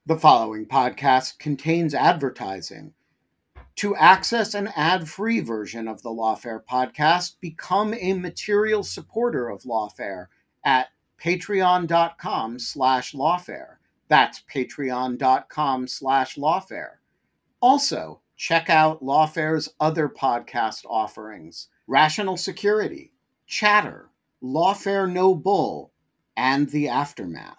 The following podcast contains advertising. To access an ad-free version of the Lawfare podcast, become a material supporter of Lawfare at patreon.com/lawfare. That's patreon.com/lawfare. Also, check out Lawfare's other podcast offerings: Rational Security, Chatter, Lawfare No Bull, and The Aftermath.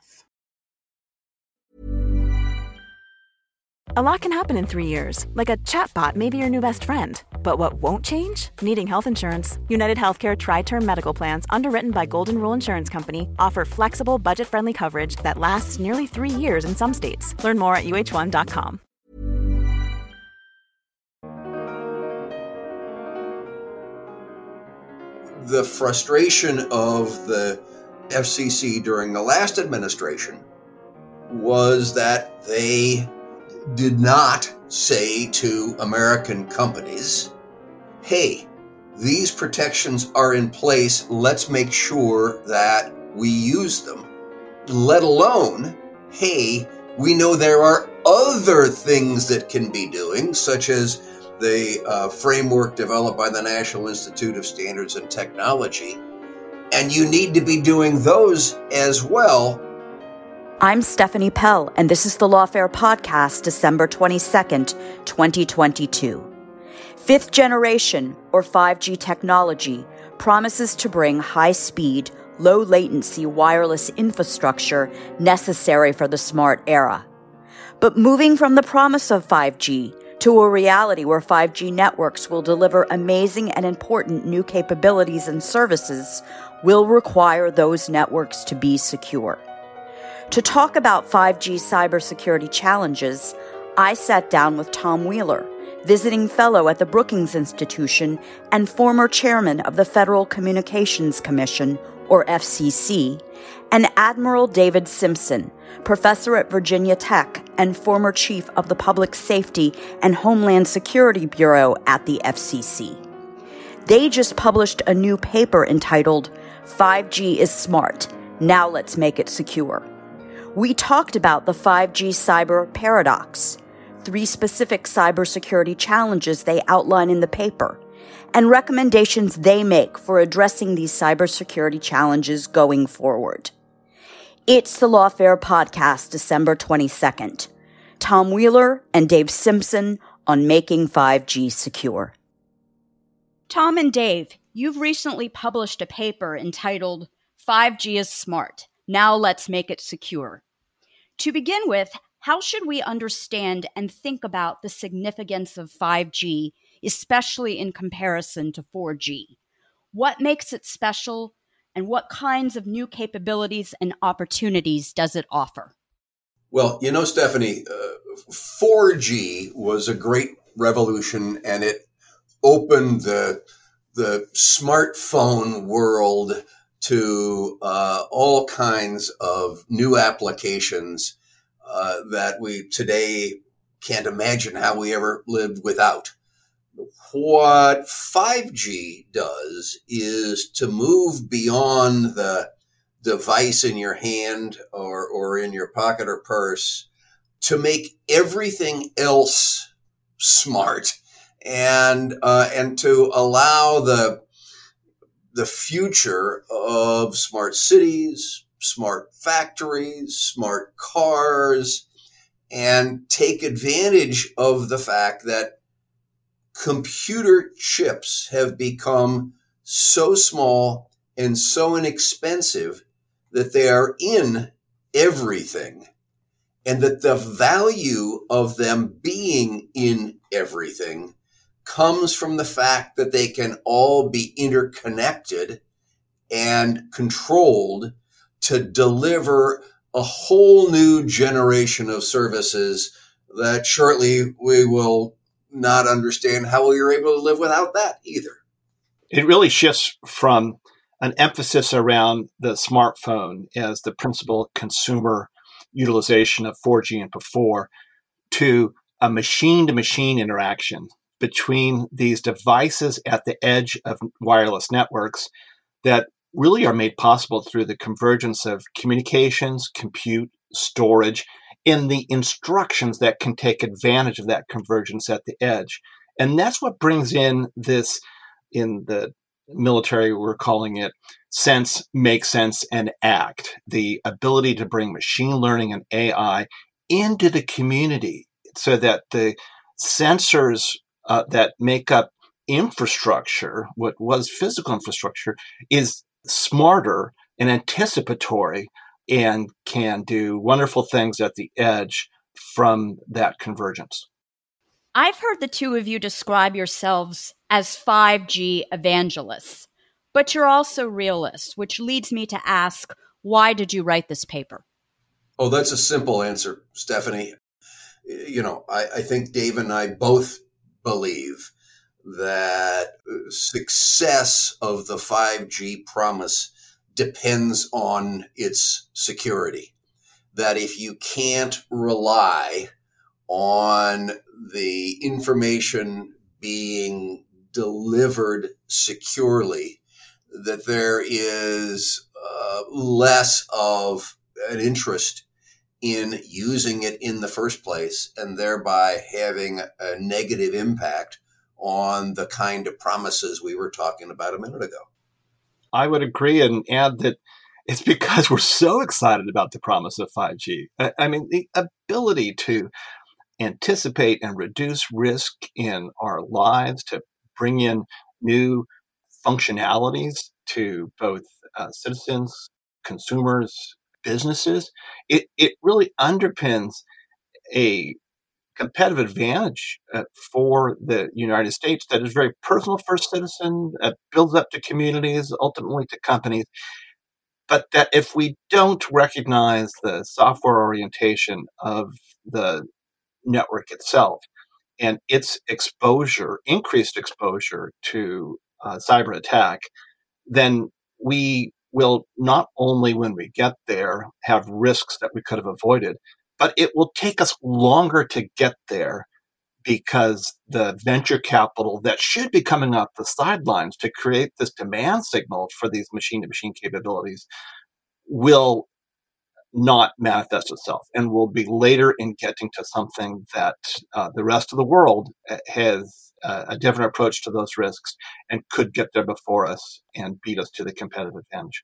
A lot can happen in 3 years, like a chatbot may be your new best friend. But what won't change? Needing health insurance. United Healthcare Tri-Term Medical Plans, underwritten by Golden Rule Insurance Company, offer flexible, budget-friendly coverage that lasts nearly 3 years in some states. Learn more at uh1.com. The frustration of the FCC during the last administration was that they did not say to American companies, hey, these protections are in place, let's make sure that we use them. Let alone, hey, we know there are other things that can be doing, such as the framework developed by the National Institute of Standards and Technology, and you need to be doing those as well. I'm Stephanie Pell, and this is the Lawfare Podcast, December 22nd, 2022. Fifth generation, or 5G technology, promises to bring high-speed, low-latency wireless infrastructure necessary for the smart era. But moving from the promise of 5G to a reality where 5G networks will deliver amazing and important new capabilities and services will require those networks to be secure. To talk about 5G cybersecurity challenges, I sat down with Tom Wheeler, visiting fellow at the Brookings Institution and former chairman of the Federal Communications Commission, or FCC, and Admiral David Simpson, professor at Virginia Tech and former chief of the Public Safety and Homeland Security Bureau at the FCC. They just published a new paper entitled, 5G is Smart, Now Let's Make It Secure. We talked about the 5G cyber paradox, 3 specific cybersecurity challenges they outline in the paper, and recommendations they make for addressing these cybersecurity challenges going forward. It's the Lawfare Podcast, December 22nd. Tom Wheeler and Dave Simpson on making 5G secure. Tom and Dave, you've recently published a paper entitled 5G is Smart. Now let's make it secure. To begin with, how should we understand and think about the significance of 5G, especially in comparison to 4G? What makes it special, and what kinds of new capabilities and opportunities does it offer? Well, you know, Stephanie, 4G was a great revolution, and it opened the smartphone world to all kinds of new applications that we today can't imagine how we ever lived without. What 5G does is to move beyond the device in your hand or in your pocket or purse to make everything else smart and to allow the future of smart cities, smart factories, smart cars, and take advantage of the fact that computer chips have become so small and so inexpensive that they are in everything, and that the value of them being in everything comes from the fact that they can all be interconnected and controlled to deliver a whole new generation of services that shortly we will not understand how we are able to live without that either. It really shifts from an emphasis around the smartphone as the principal consumer utilization of 4G and before to a machine-to-machine interaction between these devices at the edge of wireless networks that really are made possible through the convergence of communications, compute, storage, in the instructions that can take advantage of that convergence at the edge. And that's what brings in this, in the military, we're calling it sense, make sense, and act. The ability to bring machine learning and AI into the community so that the sensors that make up infrastructure, what was physical infrastructure, is smarter and anticipatory and can do wonderful things at the edge from that convergence. I've heard the two of you describe yourselves as 5G evangelists, but you're also realists, which leads me to ask, why did you write this paper? Oh, that's a simple answer, Stephanie. I think Dave and I both believe that success of the 5G promise depends on its security. That if you can't rely on the information being delivered securely, that there is less of an interest in using it in the first place, and thereby having a negative impact on the kind of promises we were talking about a minute ago. I would agree and add that it's because we're so excited about the promise of 5G. I mean, the ability to anticipate and reduce risk in our lives, to bring in new functionalities to both citizens, consumers, businesses, it really underpins a competitive advantage for the United States that is very personal for a citizen, builds up to communities, ultimately to companies. But that if we don't recognize the software orientation of the network itself and its exposure, increased exposure to cyber attack, then we will not only when we get there have risks that we could have avoided, but it will take us longer to get there because the venture capital that should be coming off the sidelines to create this demand signal for these machine-to-machine capabilities will not manifest itself and will be later in getting to something that the rest of the world has a different approach to those risks and could get there before us and beat us to the competitive advantage.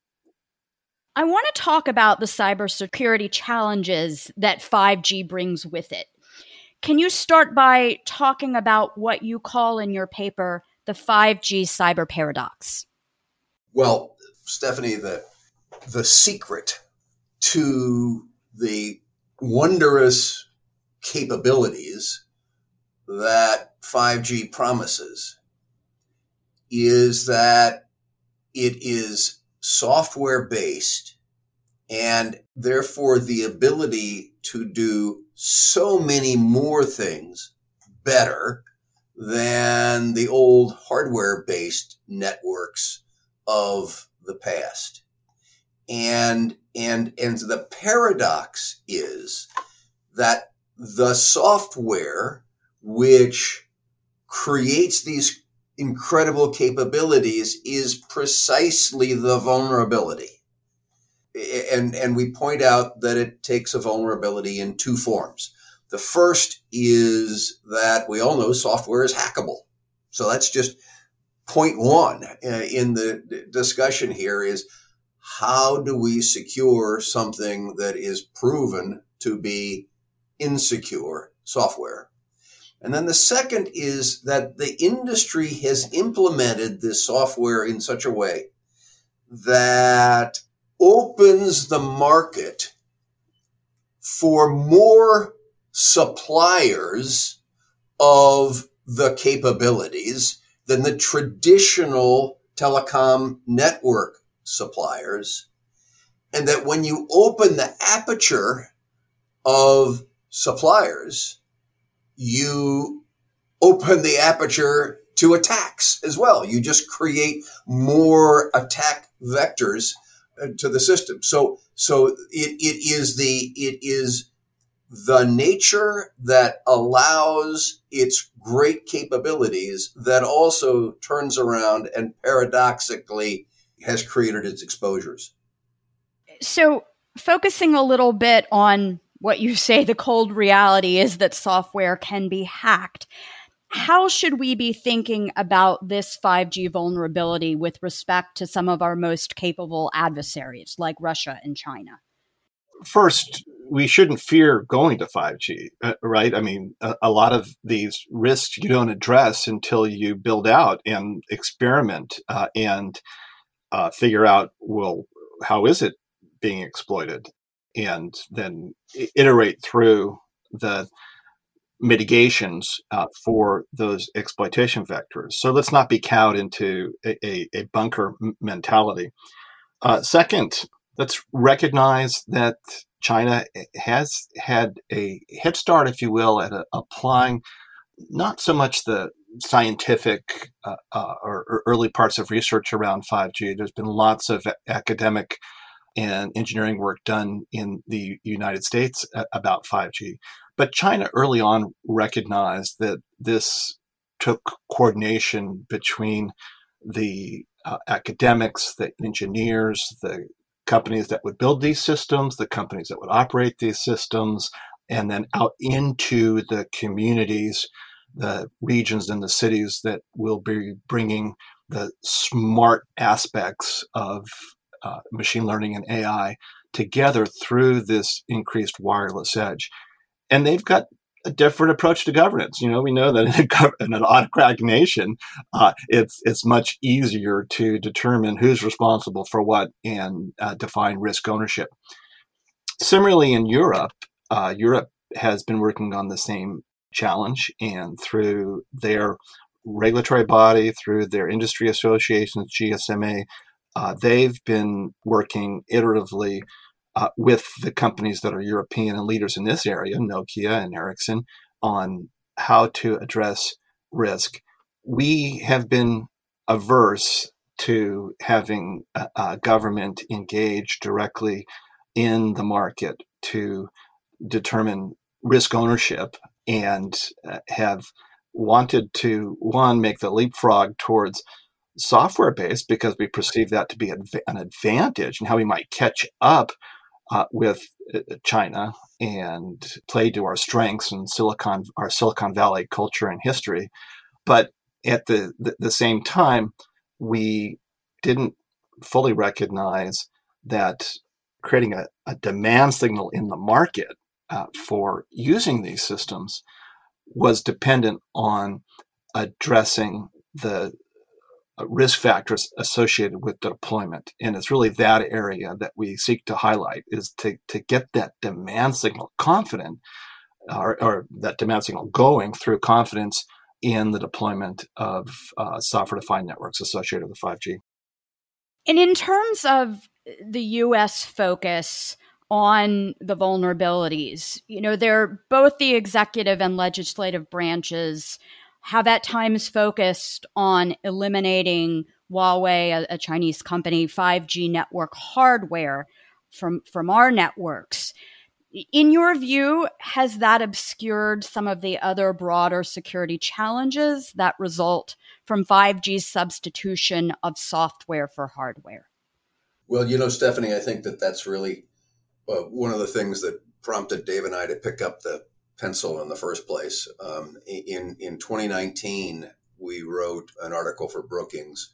I want to talk about the cybersecurity challenges that 5G brings with it. Can you start by talking about what you call in your paper the 5G cyber paradox? Well, Stephanie, the secret to the wondrous capabilities that 5G promises is that it is software-based and therefore the ability to do so many more things better than the old hardware-based networks of the past. And the paradox is that the software which creates these incredible capabilities is precisely the vulnerability. And we point out that it takes a vulnerability in two forms. The first is that we all know software is hackable. So that's just point one in the discussion here is how do we secure something that is proven to be insecure software? And then the second is that the industry has implemented this software in such a way that opens the market for more suppliers of the capabilities than the traditional telecom network suppliers. And that when you open the aperture of suppliers, you open the aperture to attacks as well. You just create more attack vectors to the system. So it is the nature that allows its great capabilities that also turns around and paradoxically has created its exposures. So focusing a little bit on what you say, the cold reality is that software can be hacked. How should we be thinking about this 5G vulnerability with respect to some of our most capable adversaries like Russia and China? First, we shouldn't fear going to 5G, right? I mean, a lot of these risks you don't address until you build out and experiment and figure out, well, how is it being exploited? And then iterate through the mitigations for those exploitation vectors. So let's not be cowed into a bunker mentality. Second, let's recognize that China has had a head start, if you will, at applying not so much the scientific or early parts of research around 5G. There's been lots of academic and engineering work done in the United States about 5G. But China early on recognized that this took coordination between the academics, the engineers, the companies that would build these systems, the companies that would operate these systems, and then out into the communities, the regions and the cities that will be bringing the smart aspects of machine learning and AI together through this increased wireless edge. And they've got a different approach to governance. You know, we know that in an autocratic nation, it's much easier to determine who's responsible for what and define risk ownership. Similarly, in Europe, Europe has been working on the same challenge, and through their regulatory body, through their industry associations, GSMA, they've been working iteratively with the companies that are European and leaders in this area, Nokia and Ericsson, on how to address risk. We have been averse to having a government engage directly in the market to determine risk ownership, and have wanted to, one, make the leapfrog towards software-based because we perceive that to be an advantage and how we might catch up with China and play to our strengths and our Silicon Valley culture and history. But at the same time, we didn't fully recognize that creating a demand signal in the market for using these systems was dependent on addressing the risk factors associated with deployment. And it's really that area that we seek to highlight, is to get that demand signal confident, or that demand signal going through confidence in the deployment of software-defined networks associated with 5G. And in terms of the U.S. focus on the vulnerabilities, you know, they're both the executive and legislative branches have at times focused on eliminating Huawei, a Chinese company, 5G network hardware from our networks. In your view, has that obscured some of the other broader security challenges that result from 5G's substitution of software for hardware? Well, you know, Stephanie, I think that's really one of the things that prompted Dave and I to pick up the pencil in the first place. In 2019, we wrote an article for Brookings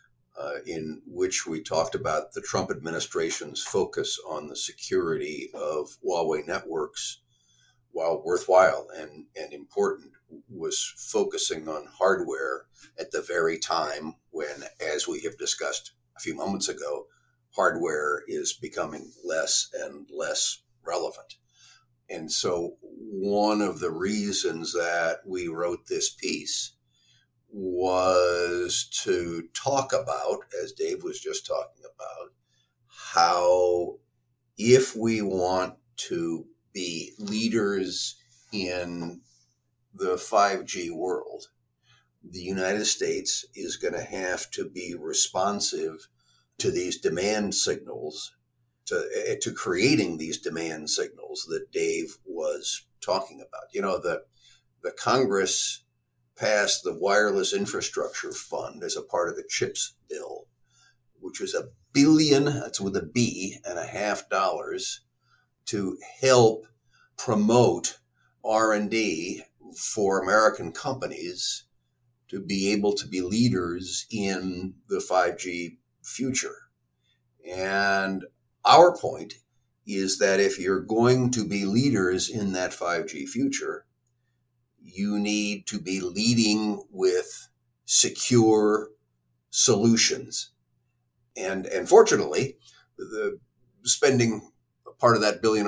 in which we talked about the Trump administration's focus on the security of Huawei networks, while worthwhile and important, was focusing on hardware at the very time when, as we have discussed a few moments ago, hardware is becoming less and less relevant. And so one of the reasons that we wrote this piece was to talk about, as Dave was just talking about, how if we want to be leaders in the 5G world, the United States is going to have to be responsive to these demand signals, to creating these demand signals that Dave was talking about. You know, the Congress passed the Wireless Infrastructure Fund as a part of the CHIPS bill, which was $1 billion, that's with a B, and $1.5 billion to help promote R&D for American companies to be able to be leaders in the 5G future. And our point is that if you're going to be leaders in that 5G future, you need to be leading with secure solutions. And fortunately, the spending part of that $1.5 billion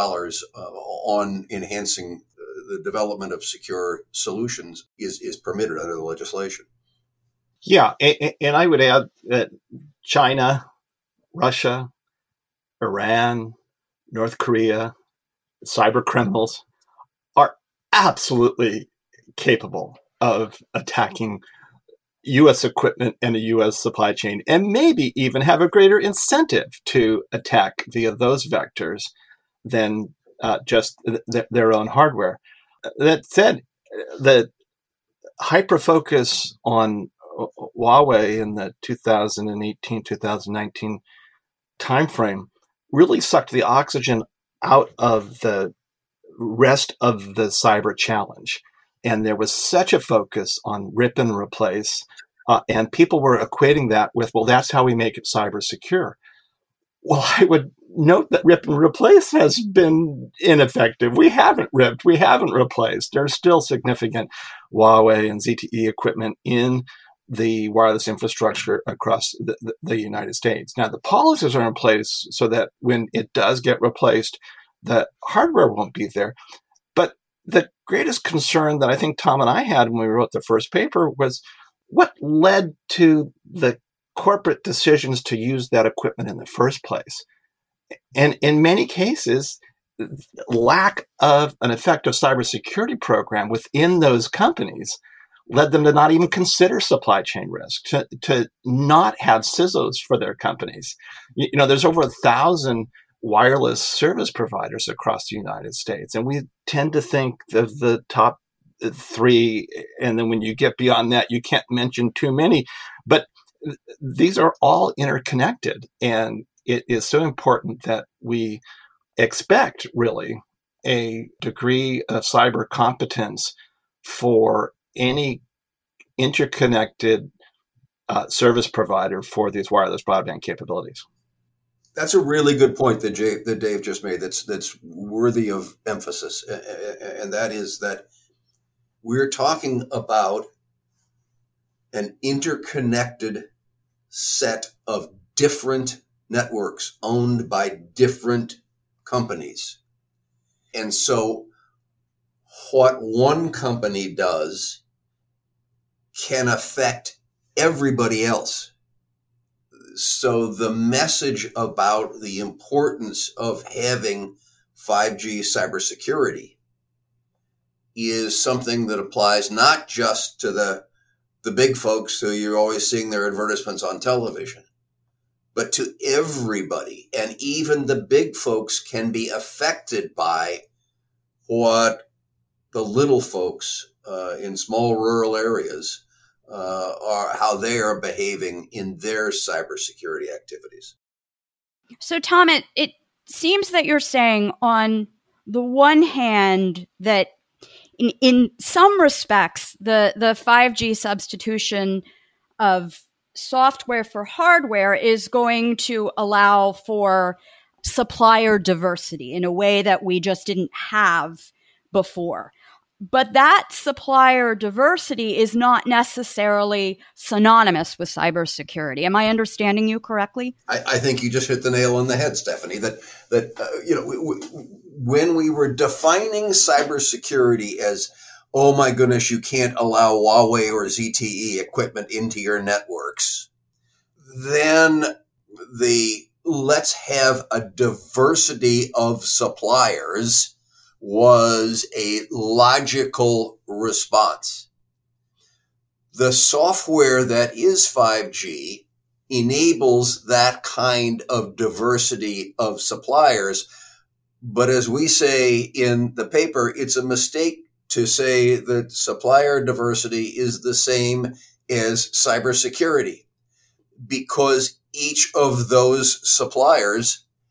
on enhancing the development of secure solutions is permitted under the legislation. Yeah, and I would add that China, Russia, Iran, North Korea, cyber criminals are absolutely capable of attacking U.S. equipment and a U.S. supply chain, and maybe even have a greater incentive to attack via those vectors than just their own hardware. That said, the hyper-focus on Huawei in the 2018-2019 timeframe really sucked the oxygen out of the rest of the cyber challenge. And there was such a focus on rip and replace, and people were equating that with, well, that's how we make it cyber secure. Well, I would note that rip and replace has been ineffective. We haven't ripped, we haven't replaced. There's still significant Huawei and ZTE equipment in the wireless infrastructure across the United States. Now, the policies are in place so that when it does get replaced, the hardware won't be there. But the greatest concern that I think Tom and I had when we wrote the first paper was what led to the corporate decisions to use that equipment in the first place. And in many cases, lack of an effective cybersecurity program within those companies led them to not even consider supply chain risk, to not have CISOs for their companies. You know, there's over 1,000 wireless service providers across the United States, and we tend to think of the top 3, and then when you get beyond that, you can't mention too many. But these are all interconnected, and it is so important that we expect really a degree of cyber competence for any interconnected service provider for these wireless broadband capabilities. That's a really good point that Dave just made. That's worthy of emphasis, and that is that we're talking about an interconnected set of different networks owned by different companies. And so what one company does can affect everybody else. So the message about the importance of having 5G cybersecurity is something that applies not just to the big folks who you're always seeing their advertisements on television, but to everybody. And even the big folks can be affected by what the little folks in small rural areas are, how they are behaving in their cybersecurity activities. So, Tom, it seems that you're saying on the one hand that in some respects, the 5G substitution of software for hardware is going to allow for supplier diversity in a way that we just didn't have before. But that supplier diversity is not necessarily synonymous with cybersecurity. Am I understanding you correctly? I think you just hit the nail on the head, Stephanie, that when we were defining cybersecurity as, oh my goodness, you can't allow Huawei or ZTE equipment into your networks, then the let's have a diversity of suppliers was a logical response. The software that is 5G enables that kind of diversity of suppliers. But as we say in the paper, it's a mistake to say that supplier diversity is the same as cybersecurity, because each of those suppliers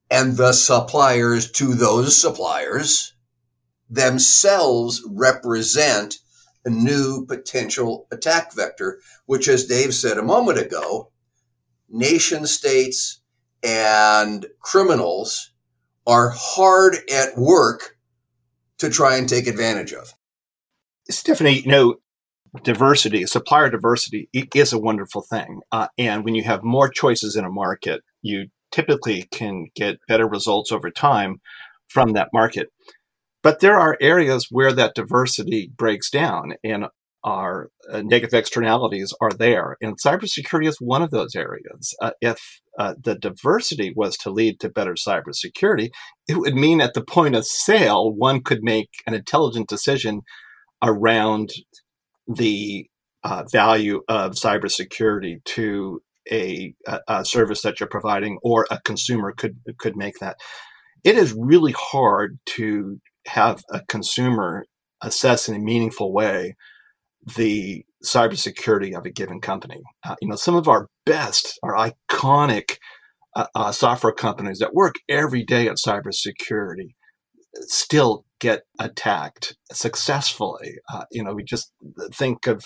And the suppliers to those suppliers themselves represent a new potential attack vector, which, as Dave said a moment ago, nation states and criminals are hard at work to try and take advantage of. Stephanie, diversity, supplier diversity is a wonderful thing. And when you have more choices in a market, you typically can get better results over time from that market. But there are areas where that diversity breaks down and our negative externalities are there. And cybersecurity is one of those areas. If the diversity was to lead to better cybersecurity, it would mean at the point of sale, one could make an intelligent decision around the value of cybersecurity to a service that you're providing, or a consumer could make that. It is really hard to have a consumer assess in a meaningful way the cybersecurity of a given company. Some of our best, our iconic software companies that work every day at cybersecurity still get attacked successfully. We just think of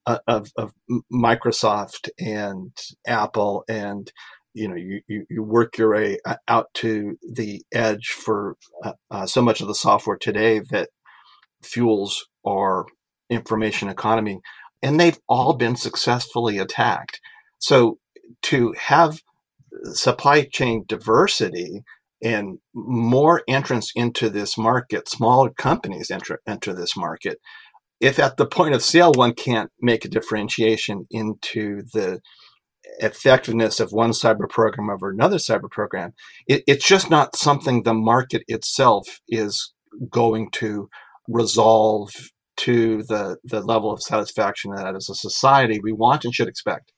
Microsoft and Apple, and you work your way out to the edge for so much of the software today that fuels our information economy, and they've all been successfully attacked. So to have supply chain diversity and more entrance into this market, smaller companies enter this market, if at the point of sale one can't make a differentiation into the effectiveness of one cyber program over another cyber program, it's just not something the market itself is going to resolve to the level of satisfaction that as a society we want and should expect.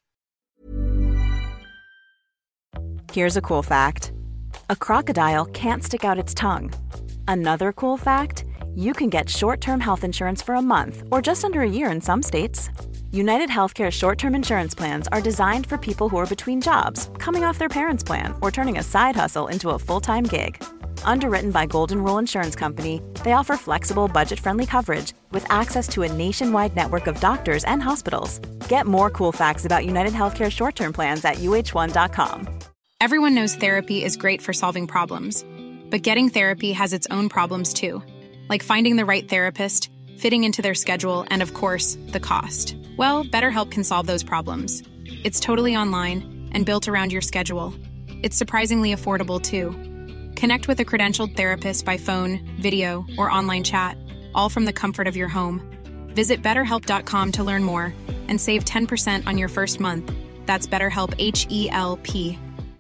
Here's a cool fact. A crocodile can't stick out its tongue. Another cool fact, you can get short-term health insurance for a month or just under a year in some states. United Healthcare short-term insurance plans are designed for people who are between jobs, coming off their parents' plan, or turning a side hustle into a full-time gig. Underwritten by Golden Rule Insurance Company, they offer flexible, budget-friendly coverage with access to a nationwide network of doctors and hospitals. Get more cool facts about United Healthcare short-term plans at uh1.com. Everyone knows therapy is great for solving problems, but getting therapy has its own problems too, like finding the right therapist, fitting into their schedule, and of course, the cost. Well, BetterHelp can solve those problems. It's totally online and built around your schedule. It's surprisingly affordable too. Connect with a credentialed therapist by phone, video, or online chat, all from the comfort of your home. Visit BetterHelp.com to learn more and save 10% on your first month. That's BetterHelp, H-E-L-P.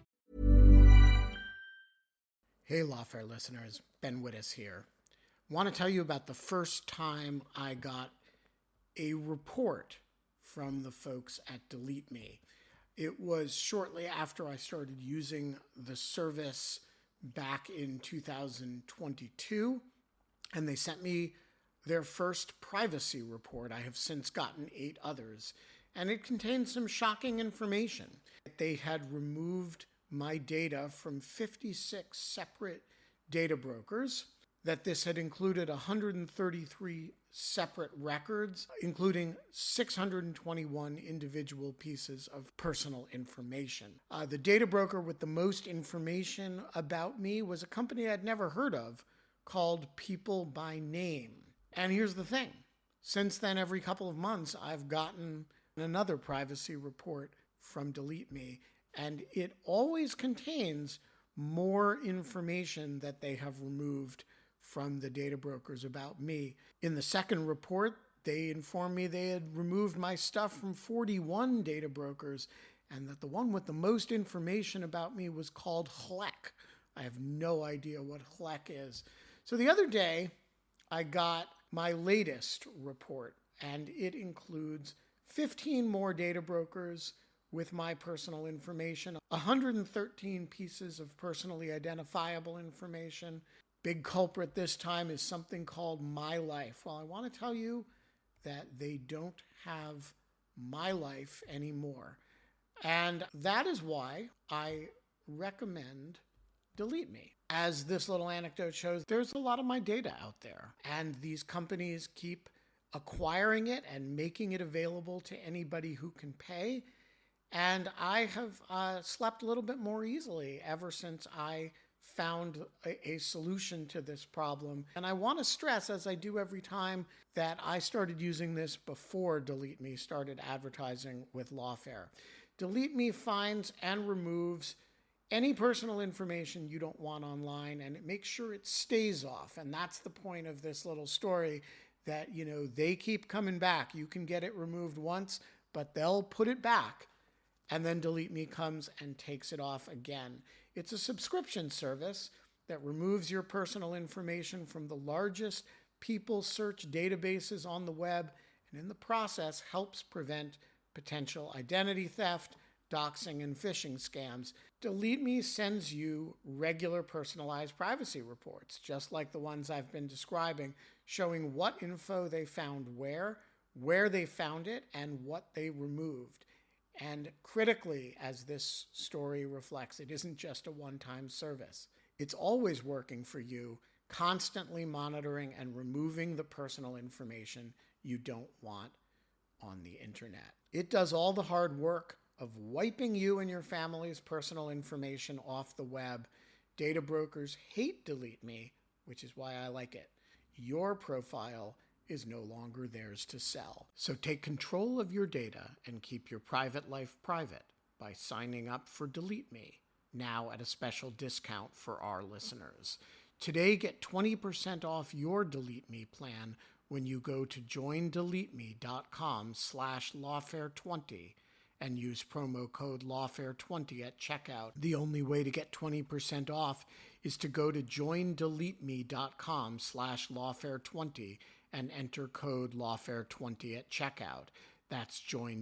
Hey, Lawfare listeners, Ben Wittes here. Want to tell you about the first time I got a report from the folks at Delete Me. It was shortly after I started using the service back in 2022, and they sent me their first privacy report. I have since gotten 8 others, and it contained some shocking information. They had removed my data from 56 separate data brokers, that this had included 133 separate records, including 621 individual pieces of personal information. The data broker with the most information about me was a company I'd never heard of called People by Name. And here's the thing. Since then, every couple of months, I've gotten another privacy report from Delete Me, and it always contains more information that they have removed from the data brokers about me. In the second report, they informed me they had removed my stuff from 41 data brokers, and that the one with the most information about me was called HLEC. I have no idea what HLEC is. So the other day, I got my latest report, and it includes 15 more data brokers with my personal information, 113 pieces of personally identifiable information. Big culprit this time is something called My Life. Well, I want to tell you that they don't have My Life anymore. And that is why I recommend Delete Me. As this little anecdote shows, there's a lot of my data out there, and these companies keep acquiring it and making it available to anybody who can pay. And I have slept a little bit more easily ever since I found a solution to this problem. And I want to stress, as I do every time, that I started using this before Delete Me started advertising with Lawfare. Delete Me finds and removes any personal information you don't want online, and it makes sure it stays off. And that's the point of this little story, that, they keep coming back. You can get it removed once, but they'll put it back. And then Delete Me comes and takes it off again. It's a subscription service that removes your personal information from the largest people search databases on the web, and in the process helps prevent potential identity theft, doxing, and phishing scams. Delete Me sends you regular personalized privacy reports, just like the ones I've been describing, showing what info they found where they found it, and what they removed. And critically, as this story reflects, it isn't just a one-time service. It's always working for you, constantly monitoring and removing the personal information you don't want on the internet. It does all the hard work of wiping you and your family's personal information off the web. Data brokers hate Delete Me, which is why I like it. Your profile is no longer theirs to sell. So take control of your data and keep your private life private by signing up for Delete Me, now at a special discount for our listeners. Today, get 20% off your Delete Me plan when you go to joindeleteme.com/lawfare20 and use promo code lawfare20 at checkout. The only way to get 20% off is to go to joindeleteme.com/lawfare20 and enter code lawfare20 at checkout. That's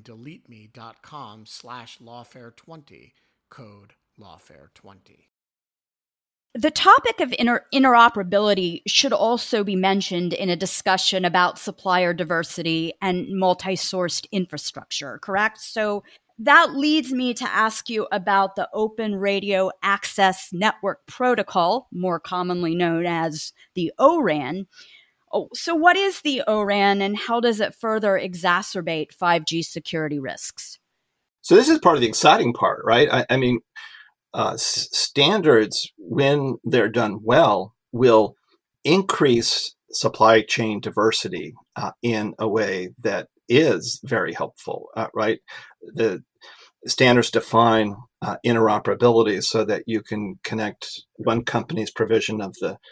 joindeleteme.com/lawfare20, code lawfare20. The topic of interoperability should also be mentioned in a discussion about supplier diversity and multi-sourced infrastructure, correct? So that leads me to ask you about the Open Radio Access Network Protocol, more commonly known as the ORAN. So what is the ORAN, and how does it further exacerbate 5G security risks? So this is part of the exciting part, right? I mean, standards, when they're done well, will increase supply chain diversity in a way that is very helpful, right? The standards define interoperability so that you can connect one company's provision of the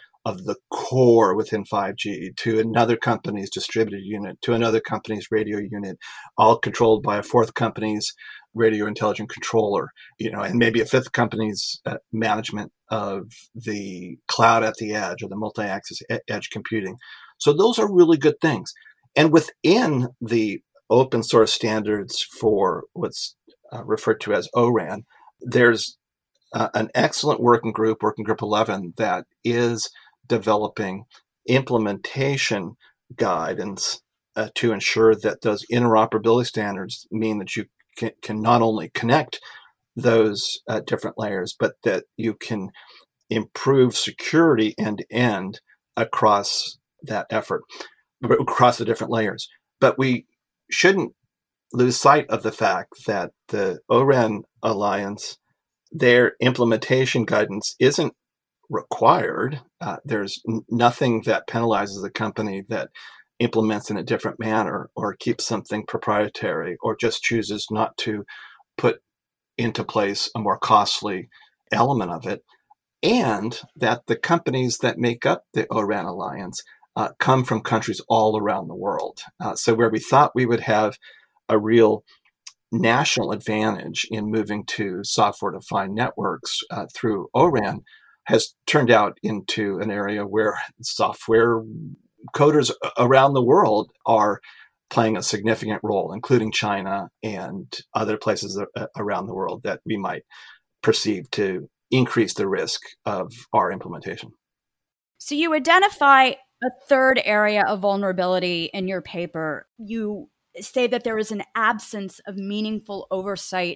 core within 5G to another company's distributed unit, to another company's radio unit, all controlled by a fourth company's radio intelligent controller, and maybe a fifth company's management of the cloud at the edge or the multi-access edge computing. So those are really good things. And within the open source standards for what's referred to as ORAN, there's an excellent working group 11, that is developing implementation guidance to ensure that those interoperability standards mean that you can not only connect those different layers, but that you can improve security end to end across that effort, across the different layers. But we shouldn't lose sight of the fact that the ORAN Alliance, their implementation guidance isn't required. There's nothing that penalizes a company that implements in a different manner or keeps something proprietary or just chooses not to put into place a more costly element of it. And that the companies that make up the ORAN Alliance come from countries all around the world. So where we thought we would have a real national advantage in moving to software-defined networks through ORAN has turned out into an area where software coders around the world are playing a significant role, including China and other places around the world that we might perceive to increase the risk of our implementation. So you identify a third area of vulnerability in your paper. You say that there is an absence of meaningful oversight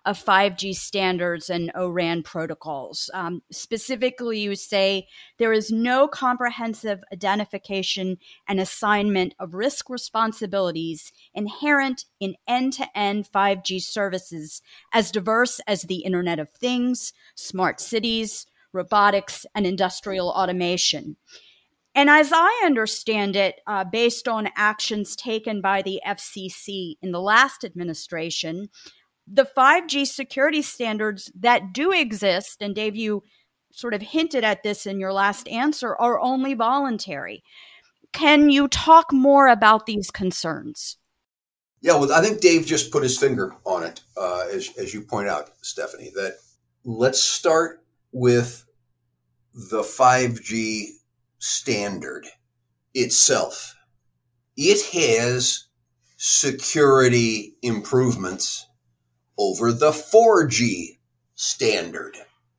of 5G standards and O-RAN protocols. Specifically, you say there is no comprehensive identification and assignment of risk responsibilities inherent in end-to-end 5G services as diverse as the Internet of Things, smart cities, robotics, and industrial automation. And as I understand it, based on actions taken by the FCC in the last administration, the 5G security standards that do exist, and Dave, you sort of hinted at this in your last answer, are only voluntary. Can you talk more about these concerns? Yeah, well, I think Dave just put his finger on it, as you point out, Stephanie, that let's start with the 5G standard itself. It has security improvements over the 4G standard.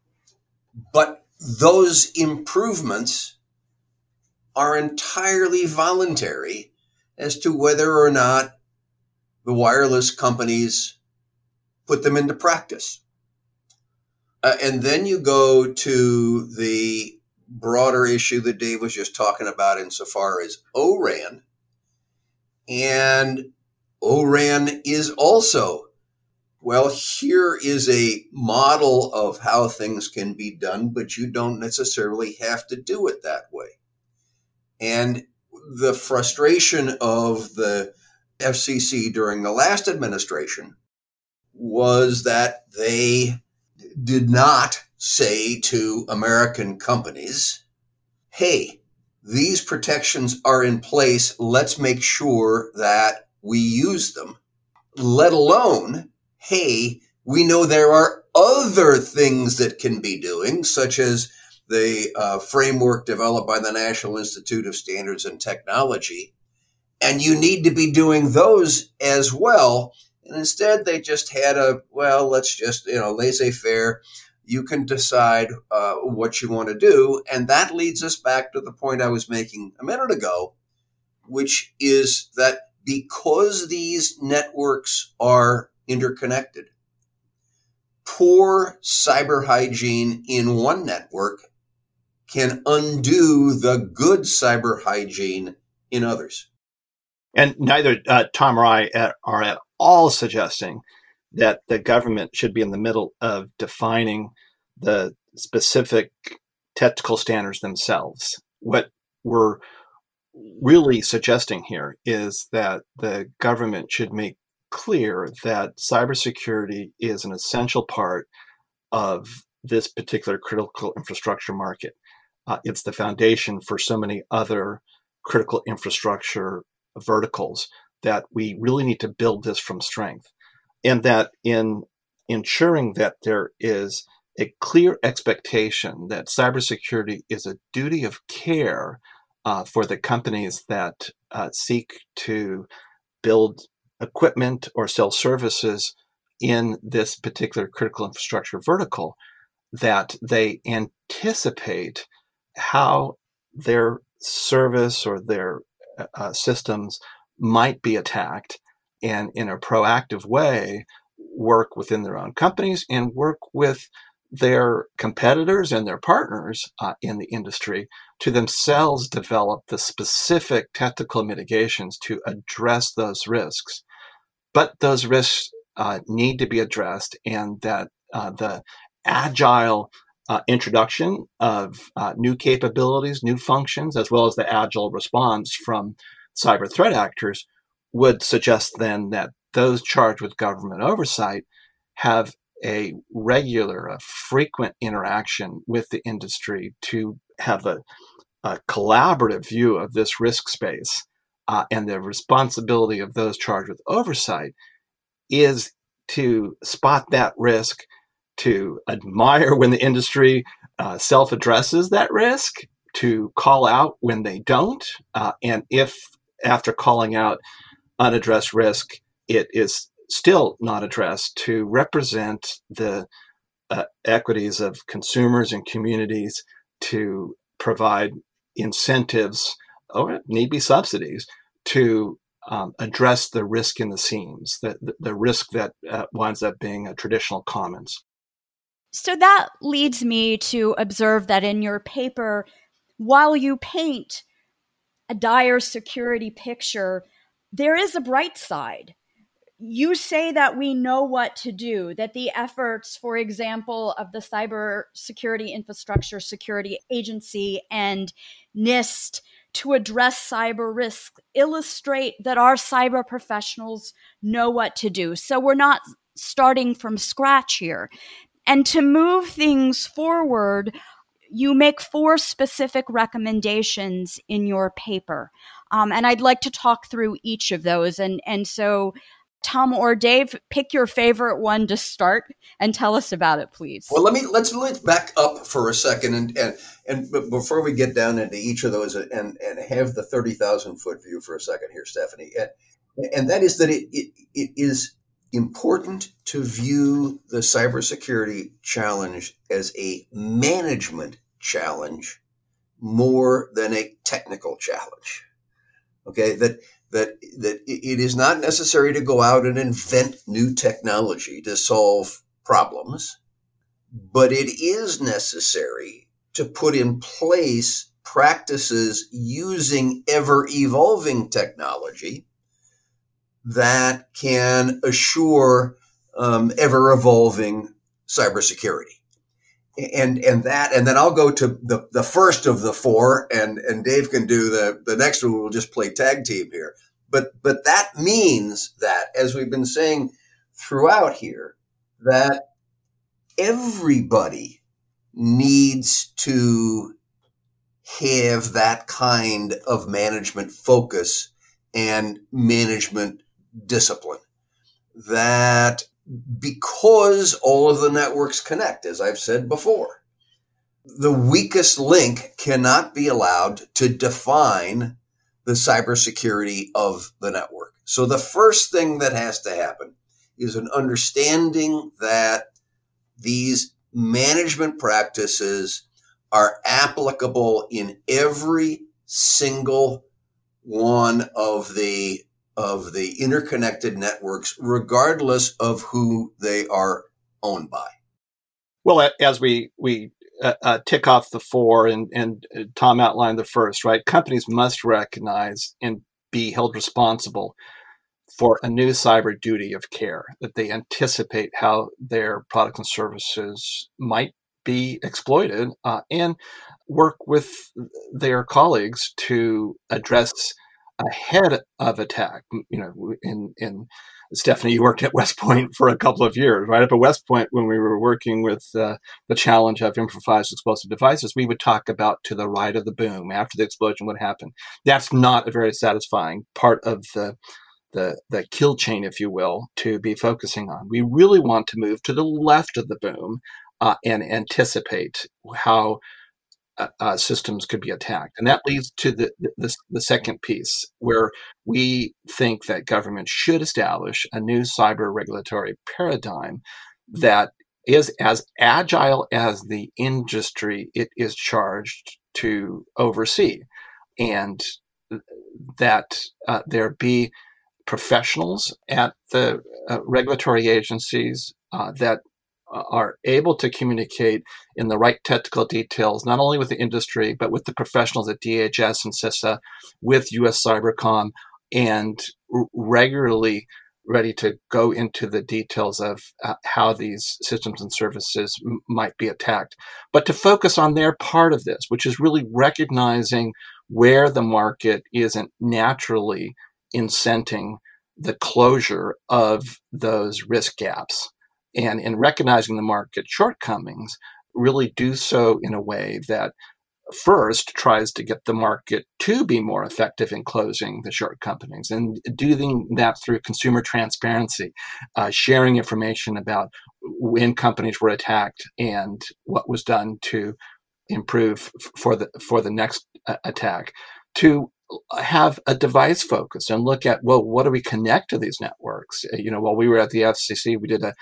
But those improvements are entirely voluntary as to whether or not the wireless companies put them into practice. And then you go to the broader issue that Dave was just talking about insofar as O-RAN. And O-RAN is also, well, here is a model of how things can be done, but you don't necessarily have to do it that way. And the frustration of the FCC during the last administration was that they did not say to American companies, hey, these protections are in place. Let's make sure that we use them, let alone, hey, we know there are other things that can be doing, such as the framework developed by the National Institute of Standards and Technology, and you need to be doing those as well. And instead, they just had let's just, laissez-faire. You can decide what you want to do. And that leads us back to the point I was making a minute ago, which is that because these networks are interconnected, poor cyber hygiene in one network can undo the good cyber hygiene in others. And neither Tom or I are at all suggesting that the government should be in the middle of defining the specific technical standards themselves. What we're really suggesting here is that the government should make clear that cybersecurity is an essential part of this particular critical infrastructure market. It's the foundation for so many other critical infrastructure verticals that we really need to build this from strength. And that in ensuring that there is a clear expectation that cybersecurity is a duty of care for the companies that seek to build equipment or sell services in this particular critical infrastructure vertical, that they anticipate how their service or their systems might be attacked, and in a proactive way work within their own companies and work with their competitors and their partners in the industry to themselves develop the specific technical mitigations to address those risks. But those risks need to be addressed, and that the agile introduction of new capabilities, new functions, as well as the agile response from cyber threat actors would suggest then that those charged with government oversight have a regular, a frequent interaction with the industry to have a collaborative view of this risk space. And the responsibility of those charged with oversight is to spot that risk, to admire when the industry self-addresses that risk, to call out when they don't, and if after calling out unaddressed risk, it is still not addressed, to represent the equities of consumers and communities, to provide incentives or need be subsidies to address the risk in the seams, the risk that winds up being a traditional commons. So that leads me to observe that in your paper, while you paint a dire security picture, there is a bright side. You say that we know what to do, that the efforts, for example, of the Cybersecurity Infrastructure Security Agency and NIST to address cyber risk illustrate that our cyber professionals know what to do. So we're not starting from scratch here. And to move things forward, you make 4 specific recommendations in your paper. And I'd like to talk through each of those. And so Tom or Dave, pick your favorite one to start and tell us about it, please. Well, let's back up for a second and before we get down into each of those and have the 30,000 foot view for a second here, Stephanie. And that is that it is important to view the cybersecurity challenge as a management challenge more than a technical challenge. Okay, that it is not necessary to go out and invent new technology to solve problems, but it is necessary to put in place practices using ever-evolving technology that can assure ever-evolving cybersecurity. And then I'll go to the first of the 4, and Dave can do the next one. We'll just play tag team here. But that means that, as we've been saying throughout here, that everybody needs to have that kind of management focus and management discipline. That because all of the networks connect, as I've said before, the weakest link cannot be allowed to define the cybersecurity of the network. So the first thing that has to happen is an understanding that these management practices are applicable in every single one of the interconnected networks, regardless of who they are owned by. Well, as we tick off the 4, and Tom outlined the first, right? Companies must recognize and be held responsible for a new cyber duty of care, that they anticipate how their products and services might be exploited, and work with their colleagues to address ahead of attack. In Stephanie, you worked at West Point for a couple of years, right? Up at West Point, when we were working with the challenge of improvised explosive devices, we would talk about to the right of the boom after the explosion would happen. That's not a very satisfying part of the kill chain, if you will, to be focusing on. We really want to move to the left of the boom and anticipate how systems could be attacked. And that leads to the second piece, where we think that government should establish a new cyber regulatory paradigm that is as agile as the industry it is charged to oversee, and that there be professionals at the regulatory agencies that are able to communicate in the right technical details, not only with the industry, but with the professionals at DHS and CISA, with US Cybercom, and regularly ready to go into the details of how these systems and services might be attacked. But to focus on their part of this, which is really recognizing where the market isn't naturally incenting the closure of those risk gaps. And in recognizing the market shortcomings, really do so in a way that first tries to get the market to be more effective in closing the shortcomings, and doing that through consumer transparency, sharing information about when companies were attacked and what was done to improve for the next attack, to have a device focus and look at, well, what do we connect to these networks? While we were at the FCC, we did a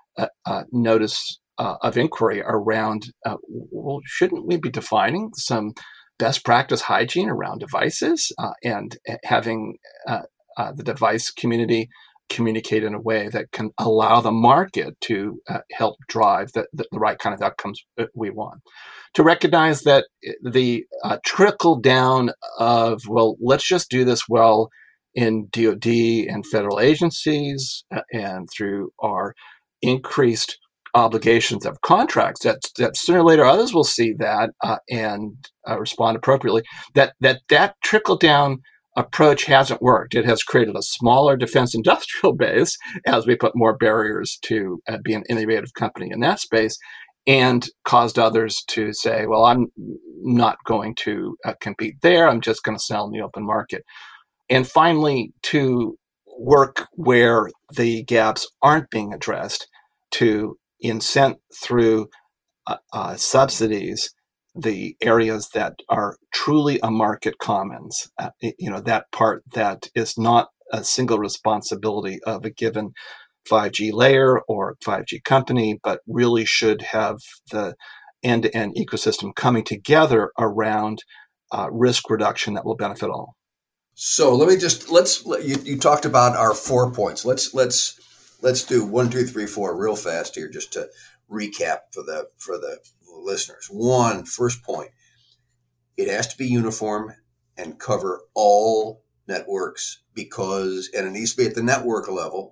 notice of inquiry around, well, shouldn't we be defining some best practice hygiene around devices and having the device community communicate in a way that can allow the market to help drive the right kind of outcomes that we want. To recognize that the trickle down of, well, let's just do this well in DoD and federal agencies and through our increased obligations of contracts, that sooner or later others will see that and respond appropriately. That trickle down approach hasn't worked. It has created a smaller defense industrial base as we put more barriers to be an innovative company in that space, and caused others to say, well, I'm not going to compete there. I'm just going to sell in the open market. And finally, to work where the gaps aren't being addressed, to incent through subsidies the areas that are truly a market commons, that part that is not a single responsibility of a given 5G layer or 5G company, but really should have the end-to-end ecosystem coming together around risk reduction that will benefit all. So you talked about our 4 points. Let's do 1, 2, 3, 4 real fast here, just to recap for the listeners. First point, it has to be uniform and cover all networks and it needs to be at the network level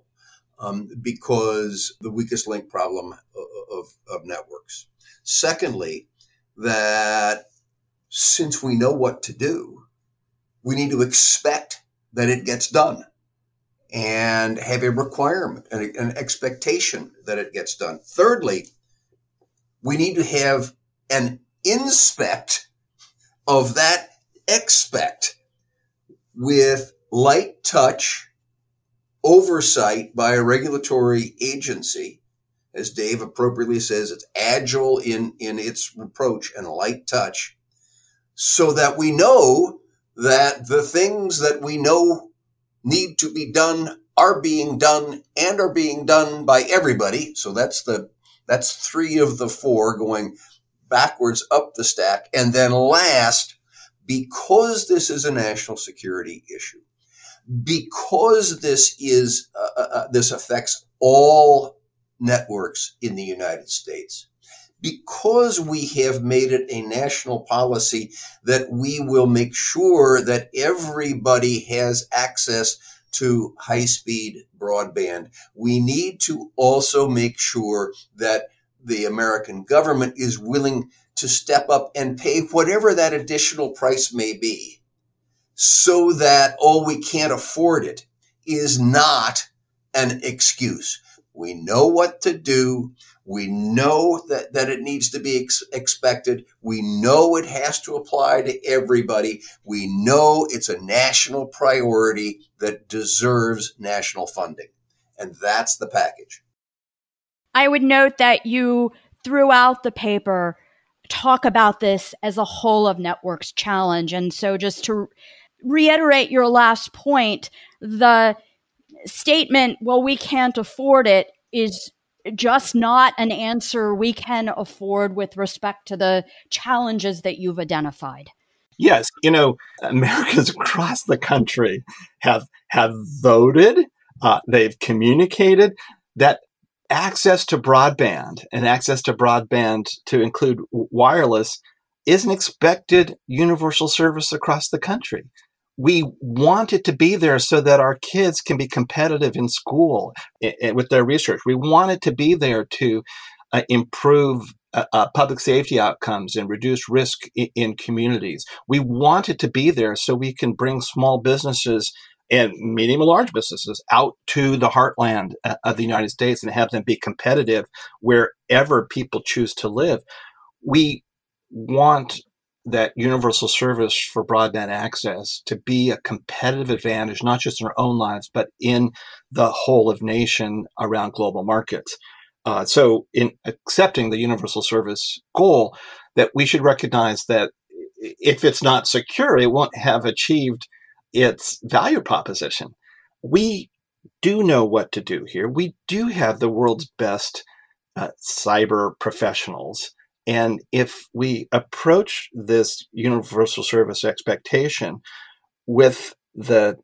because the weakest link problem of networks. Secondly, that since we know what to do, we need to expect that it gets done and have a requirement and an expectation that it gets done. Thirdly, we need to have an inspect of that expect with light touch oversight by a regulatory agency. As Dave appropriately says, it's agile in its approach and light touch, so that we know that the things that we know need to be done are being done and are being done by everybody. So that's 3 of the 4 going backwards up the stack. And then last, because this is a national security issue, because this is this affects all networks in the United States, because we have made it a national policy that we will make sure that everybody has access to high-speed broadband, we need to also make sure that the American government is willing to step up and pay whatever that additional price may be, so that, we can't afford it, is not an excuse. We know what to do. We know that it needs to be expected. We know it has to apply to everybody. We know it's a national priority that deserves national funding. And that's the package. I would note that you, throughout the paper, talk about this as a whole of networks challenge. And so just to reiterate your last point, the statement, well, we can't afford it, is just not an answer we can afford with respect to the challenges that you've identified. Yes, Americans across the country have voted, they've communicated that access to broadband and access to broadband to include wireless is an expected universal service across the country. We want it to be there so that our kids can be competitive in school with their research. We want it to be there to improve public safety outcomes and reduce risk in communities. We want it to be there so we can bring small businesses and medium and large businesses out to the heartland of the United States and have them be competitive wherever people choose to live. We want that universal service for broadband access to be a competitive advantage, not just in our own lives, but in the whole of nation around global markets. So in accepting the universal service goal, that we should recognize that if it's not secure, it won't have achieved its value proposition. We do know what to do here. We do have the world's best cyber professionals. And if we approach this universal service expectation with the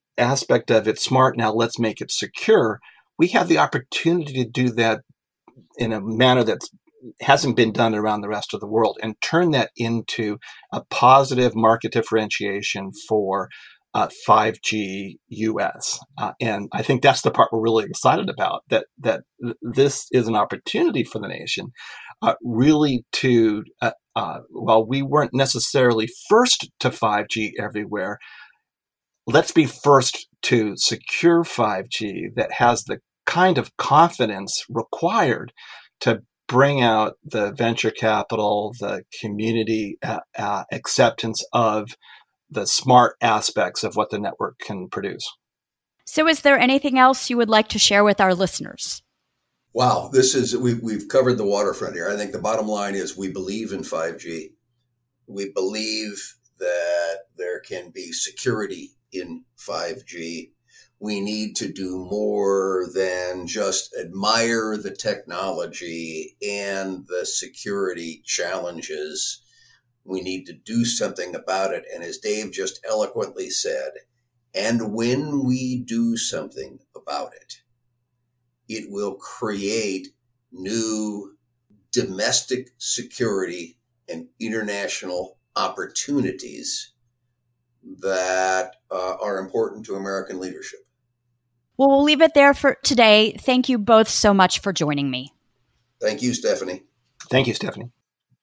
aspect of it's smart, now let's make it secure, we have the opportunity to do that in a manner that hasn't been done around the rest of the world and turn that into a positive market differentiation for 5G US. And I think that's the part we're really excited about, that this is an opportunity for the nation really to, while we weren't necessarily first to 5G everywhere, let's be first to secure 5G that has the kind of confidence required to bring out the venture capital, the community acceptance of the smart aspects of what the network can produce. So is there anything else you would like to share with our listeners? Wow, we've covered the waterfront here. I think the bottom line is we believe in 5G. We believe that there can be security in 5G. We need to do more than just admire the technology and the security challenges. We need to do something about it. And as Dave just eloquently said, and when we do something about it, it will create new domestic security and international opportunities that are important to American leadership. Well, we'll leave it there for today. Thank you both so much for joining me. Thank you, Stephanie. Thank you, Stephanie.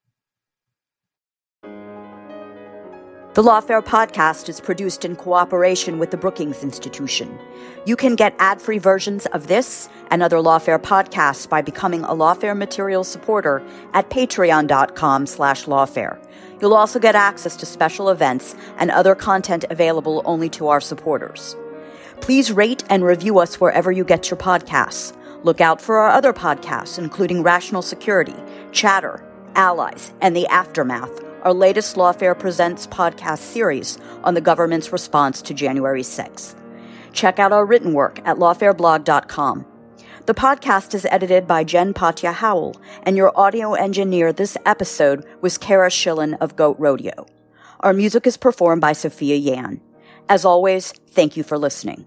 The Lawfare podcast is produced in cooperation with the Brookings Institution. You can get ad-free versions of this and other Lawfare podcasts by becoming a Lawfare Materials supporter at patreon.com/lawfare. You'll also get access to special events and other content available only to our supporters. Please rate and review us wherever you get your podcasts. Look out for our other podcasts, including Rational Security, Chatter, Allies, and The Aftermath, our latest Lawfare Presents podcast series on the government's response to January 6th. Check out our written work at lawfareblog.com. The podcast is edited by Jen Patja Howell, and your audio engineer this episode was Kara Schillen of Goat Rodeo. Our music is performed by Sophia Yan. As always, thank you for listening.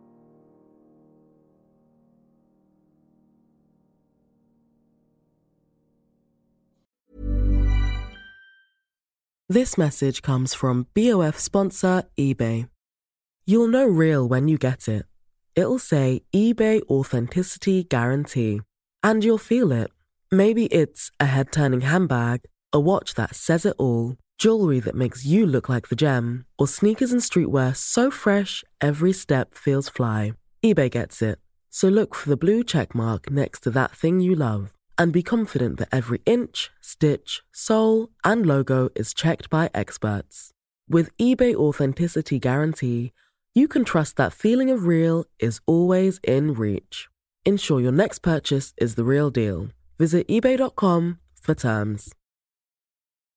This message comes from BOF sponsor eBay. You'll know real when you get it. It'll say eBay Authenticity Guarantee. And you'll feel it. Maybe it's a head-turning handbag, a watch that says it all, jewelry that makes you look like the gem, or sneakers and streetwear so fresh every step feels fly. eBay gets it. So look for the blue check mark next to that thing you love. And be confident that every inch, stitch, sole, and logo is checked by experts. With eBay Authenticity Guarantee, you can trust that feeling of real is always in reach. Ensure your next purchase is the real deal. Visit ebay.com for terms.